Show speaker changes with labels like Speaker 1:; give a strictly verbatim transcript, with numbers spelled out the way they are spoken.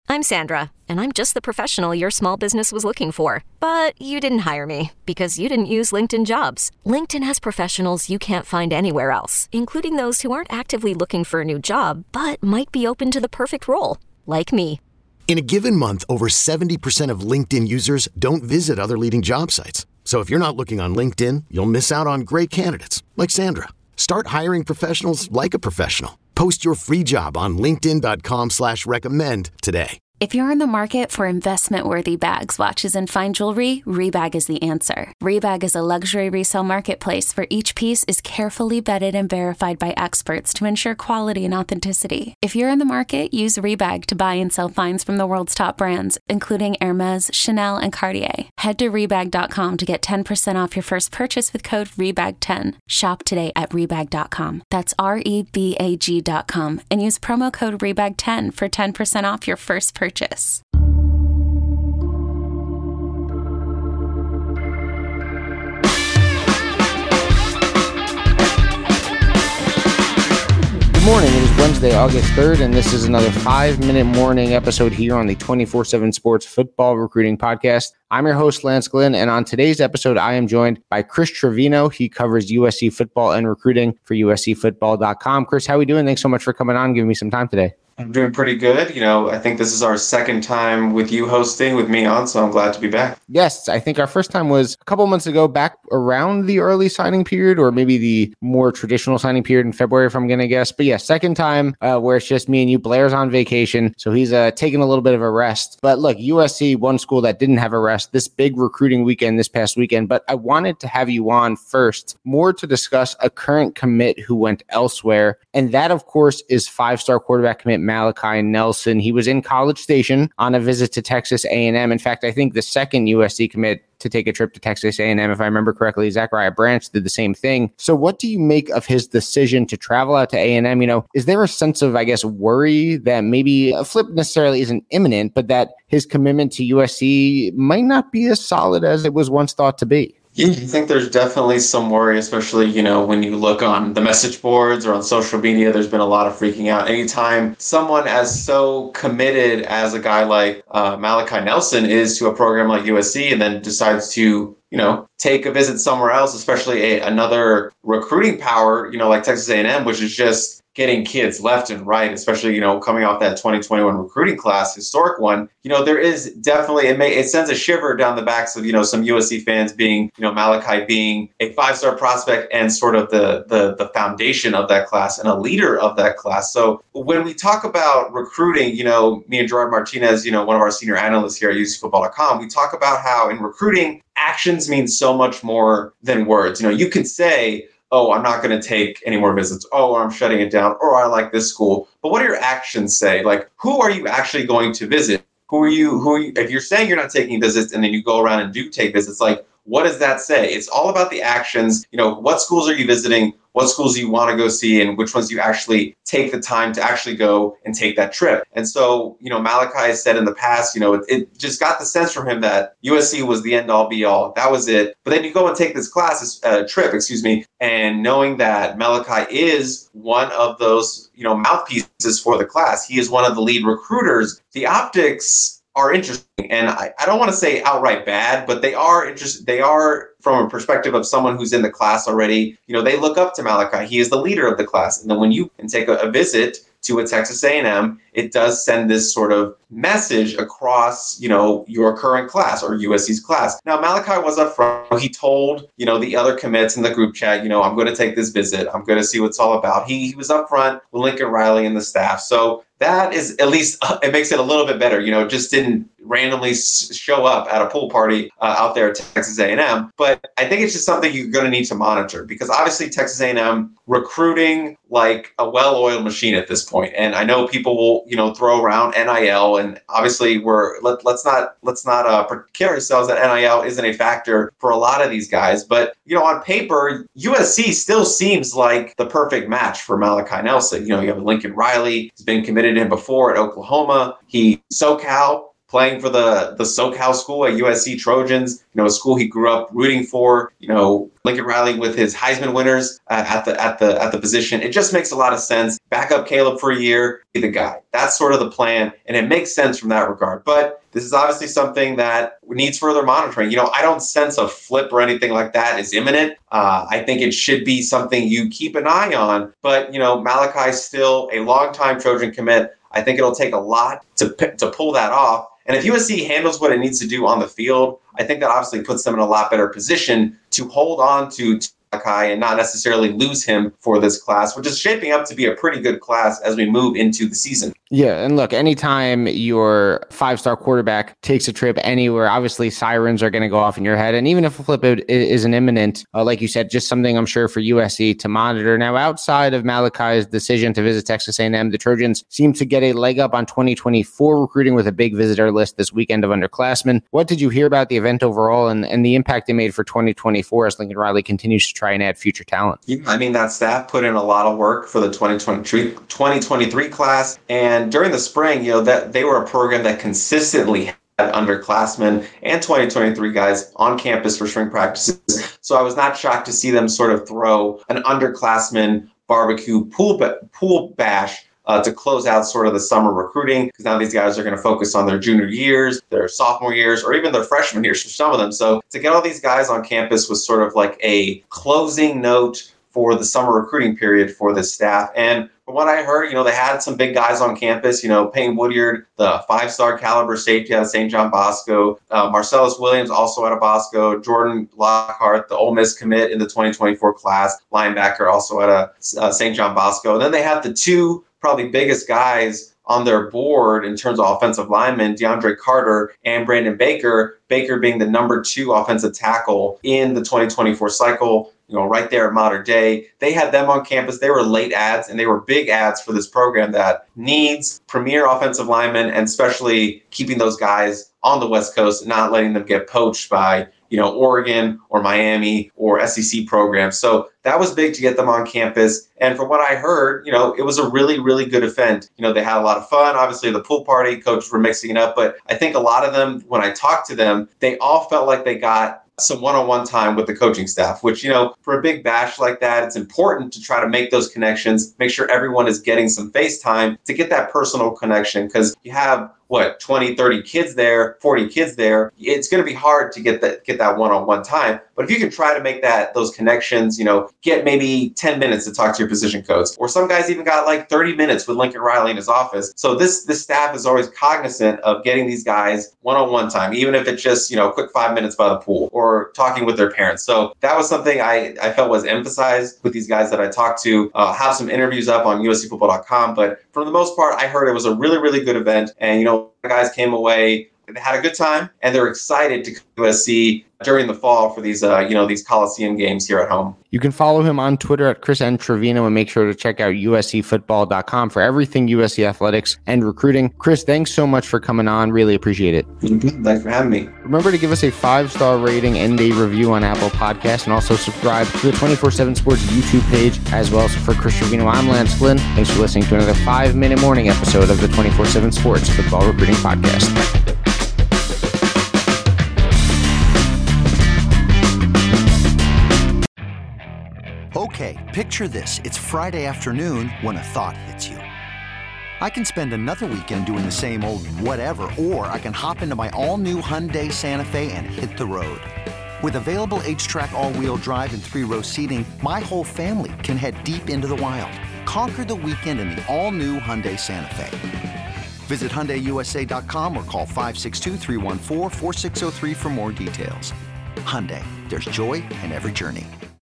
Speaker 1: I'm Sandra, and I'm just the professional your small business was looking for. But you didn't hire me because you didn't use LinkedIn Jobs. LinkedIn has professionals you can't find anywhere else, including those who aren't actively looking for a new job, but might be open to the perfect role, like me.
Speaker 2: In a given month, over seventy percent of LinkedIn users don't visit other leading job sites. So if you're not looking on LinkedIn, you'll miss out on great candidates like Sandra. Start hiring professionals like a professional. Post your free job on linkedin dot com slash recommend today.
Speaker 3: If you're in the market for investment-worthy bags, watches, and fine jewelry, Rebag is the answer. Rebag is a luxury resale marketplace where each piece is carefully vetted and verified by experts to ensure quality and authenticity. If you're in the market, use Rebag to buy and sell finds from the world's top brands, including Hermes, Chanel, and Cartier. Head to Rebag dot com to get ten percent off your first purchase with code rebag ten. Shop today at Rebag dot com. That's R E B A G dot com. And use promo code rebag ten for ten percent off your first purchase. Purchase.
Speaker 4: Good morning. It is Wednesday, August third, and this is another five-minute morning episode here on the twenty-four seven Sports Football Recruiting Podcast. I'm your host, Lance Glenn, and on today's episode, I am joined by Chris Trevino. He covers U S C football and recruiting for U S C football dot com. Chris, how are we doing? Thanks so much for coming on and giving me some time today.
Speaker 5: I'm doing pretty good. You know, I think this is our second time with you hosting, with me on, so I'm glad to be back.
Speaker 4: Yes, I think our first time was a couple months ago, back around the early signing period, or maybe the more traditional signing period in February, if I'm going to guess. But yeah, second time uh, where it's just me and you. Blair's on vacation, so he's uh, taking a little bit of a rest. But look, U S C, one school that didn't have a rest this big recruiting weekend this past weekend. But I wanted to have you on first, more to discuss a current commit who went elsewhere. And that, of course, is five-star quarterback commit Malachi Nelson. He was in College Station on a visit to Texas A and M. In fact, I think the second U S C commit to take a trip to Texas A and M, if I remember correctly, Zachariah Branch did the same thing. So what do you make of his decision to travel out to A and M? You know, is there a sense of, I guess, worry that maybe a flip necessarily isn't imminent, but that his commitment to U S C might not be as solid as it was once thought to be?
Speaker 5: Yeah, I think there's definitely some worry, especially, you know, when you look on the message boards or on social media, there's been a lot of freaking out. Anytime someone as so committed as a guy like uh, Malachi Nelson is to a program like U S C and then decides to, you know, take a visit somewhere else, especially a, another recruiting power, you know, like Texas A and M, which is just getting kids left and right, especially, you know, coming off that twenty twenty-one recruiting class, historic one, you know, there is definitely, it may, it sends a shiver down the backs of, you know, some U S C fans being, you know, Malachi being a five-star prospect and sort of the, the, the foundation of that class and a leader of that class. So when we talk about recruiting, you know, me and Gerard Martinez, you know, one of our senior analysts here at U S C football dot com, we talk about how in recruiting, actions mean so much more than words. You know, you can say, oh, I'm not going to take any more visits. Oh, I'm shutting it down. Or I like this school. But what do your actions say? Like, who are you actually going to visit? Who are you? Who are you? If you're saying you're not taking visits and then you go around and do take visits, like, what does that say? It's all about the actions. You know, what schools are you visiting? What schools do you want to go see, and which ones you actually take the time to actually go and take that trip? And so, you know, Malachi has said in the past, you know, it, it just got the sense from him that U S C was the end all be all. That was it. But then you go and take this class, uh, trip, excuse me, and knowing that Malachi is one of those, you know, mouthpieces for the class, he is one of the lead recruiters. The optics are interesting, and I, I don't want to say outright bad, but they are interesting. They are from a perspective of someone who's in the class already. You know, they look up to Malachi. He is the leader of the class. And then when you can take a, a visit to a Texas A and M, it does send this sort of message across, you know, your current class or U S C's class. Now, Malachi was up front. He told, you know, the other commits in the group chat, you know, I'm going to take this visit. I'm going to see what it's all about. He, he was up front with Lincoln Riley and the staff. So that is at least, uh, it makes it a little bit better. You know, just didn't randomly s- show up at a pool party uh, out there at Texas A and M. But I think it's just something you're going to need to monitor, because obviously Texas A and M recruiting like a well-oiled machine at this point. And I know people will, you know, throw around N I L, and obviously we're let, let's not let's not uh, kid ourselves that N I L isn't a factor for a lot of these guys. But, you know, on paper, U S C still seems like the perfect match for Malachi Nelson. You know, you have Lincoln Riley. He's been committed to him before at Oklahoma. He SoCal. playing for the, the SoCal school at U S C Trojans, you know, a school he grew up rooting for, you know, Lincoln Riley with his Heisman winners uh, at the at the at the position. It just makes a lot of sense. Back up Caleb for a year, be the guy. That's sort of the plan, and it makes sense from that regard. But this is obviously something that needs further monitoring. You know, I don't sense a flip or anything like that is imminent. Uh, I think it should be something you keep an eye on. But, you know, Malachi's still a longtime Trojan commit. I think it'll take a lot to to pull that off. And if U S C handles what it needs to do on the field, I think that obviously puts them in a lot better position to hold on to Malachi and not necessarily lose him for this class, which is shaping up to be a pretty good class as we move into the season.
Speaker 4: Yeah, and look, anytime your five-star quarterback takes a trip anywhere, obviously sirens are going to go off in your head. And even if a flip isn't imminent, uh, like you said, just something I'm sure for U S C to monitor. Now, outside of Malachi's decision to visit Texas A and M, the Trojans seem to get a leg up on twenty twenty-four recruiting with a big visitor list this weekend of underclassmen. What did you hear about the event overall and, and the impact they made for twenty twenty-four as Lincoln Riley continues to try and add future talent?
Speaker 5: Yeah, I mean, that staff put in a lot of work for the twenty twenty-three, twenty twenty-three class. And during the spring, you know, that they were a program that consistently had underclassmen and twenty twenty-three guys on campus for spring practices. So I was not shocked to see them sort of throw an underclassmen barbecue pool ba- pool bash uh, to close out sort of the summer recruiting, because now these guys are going to focus on their junior years, their sophomore years, or even their freshman years for some of them. So to get all these guys on campus was sort of like a closing note for the summer recruiting period for this staff. And from what I heard, you know, they had some big guys on campus, you know, Payne Woodyard, the five-star caliber safety out of Saint John Bosco, uh, Marcellus Williams, also out of Bosco, Jordan Lockhart, the Ole Miss commit in the twenty twenty-four class, linebacker, also out of uh, Saint John Bosco. And then they had the two probably biggest guys on their board in terms of offensive linemen, DeAndre Carter and Brandon Baker, Baker being the number two offensive tackle in the twenty twenty-four cycle, you know, right there at Mater Dei. They had them on campus. They were late ads, and they were big ads for this program that needs premier offensive linemen, and especially keeping those guys on the West Coast and not letting them get poached by, you know, Oregon or Miami or S E C programs. So that was big to get them on campus. And from what I heard, you know, it was a really, really good event. You know, they had a lot of fun. Obviously, the pool party, coaches were mixing it up. But I think a lot of them, when I talked to them, they all felt like they got some one-on-one time with the coaching staff, which, you know, for a big bash like that, it's important to try to make those connections, make sure everyone is getting some face time to get that personal connection. Because you have, what, twenty, thirty kids there, forty kids there, it's going to be hard to get that get that one-on-one time. But if you can try to make that those connections, you know, get maybe ten minutes to talk to your position coach, or some guys even got like thirty minutes with Lincoln Riley in his office. So this this staff is always cognizant of getting these guys one-on-one time, even if it's just, you know, a quick five minutes by the pool or talking with their parents. So that was something I, I felt was emphasized with these guys that I talked to. Uh, have some interviews up on U S C football dot com. But for the most part, I heard it was a really, really good event. And, you know, the guys came away, they had a good time, and they're excited to come to U S C during the fall for these, uh, you know, these Coliseum games here at home.
Speaker 4: You can follow him on Twitter at Chris N. Trevino, and make sure to check out U S C football dot com for everything U S C athletics and recruiting. Chris, thanks so much for coming on. Really appreciate it.
Speaker 5: Mm-hmm. Thanks for having me.
Speaker 4: Remember to give us a five-star rating and a review on Apple Podcasts, and also subscribe to the twenty-four seven Sports YouTube page as well. So for Chris Trevino, I'm Lance Flynn. Thanks for listening to another five-minute morning episode of the twenty-four seven Sports Football Recruiting Podcast.
Speaker 6: Okay, picture this. It's Friday afternoon when a thought hits you. I can spend another weekend doing the same old whatever, or I can hop into my all-new Hyundai Santa Fe and hit the road. With available H-Track all-wheel drive and three-row seating, my whole family can head deep into the wild. Conquer the weekend in the all-new Hyundai Santa Fe. Visit Hyundai U S A dot com or call five six two, three one four, four six zero three for more details. Hyundai, there's joy in every journey.